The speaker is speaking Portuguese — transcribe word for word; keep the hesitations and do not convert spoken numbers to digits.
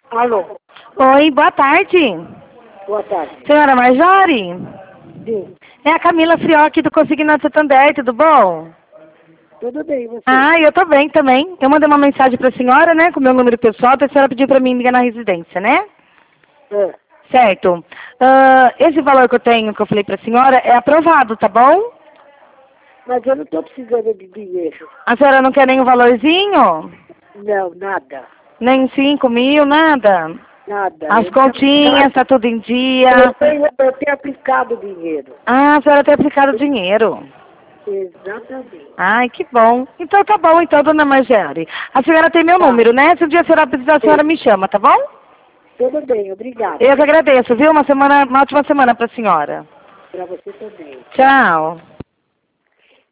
Alô? Oi, boa tarde. Boa tarde. Senhora Marjorie? Sim. É a Camila Frioc do Consignado Santander, tudo bom? Tudo bem, você? Ah, eu tô bem também. Eu mandei uma mensagem pra senhora, né, com o meu número pessoal, a senhora pediu pra mim ligar na residência, né? É. Certo. Ah, esse valor que eu tenho, que eu falei pra senhora, é aprovado, tá bom? Mas eu não estou precisando de dinheiro. A senhora não quer nem um valorzinho? Não, nada. Nem cinco mil, nada? Nada. As Eu tenho continhas, tá aplicado, tudo em dia? eu tenho, eu tenho aplicado dinheiro. Ah, a senhora tem aplicado dinheiro. Exatamente. Ai, que bom. Então tá bom, então, dona Marjorie. A senhora tem meu Tá. número, né? Se um dia a senhora precisar, a senhora Sim. me chama, tá bom? Tudo bem, obrigada. Eu que agradeço, viu? Uma semana, uma ótima semana pra senhora. Para você também. Tchau.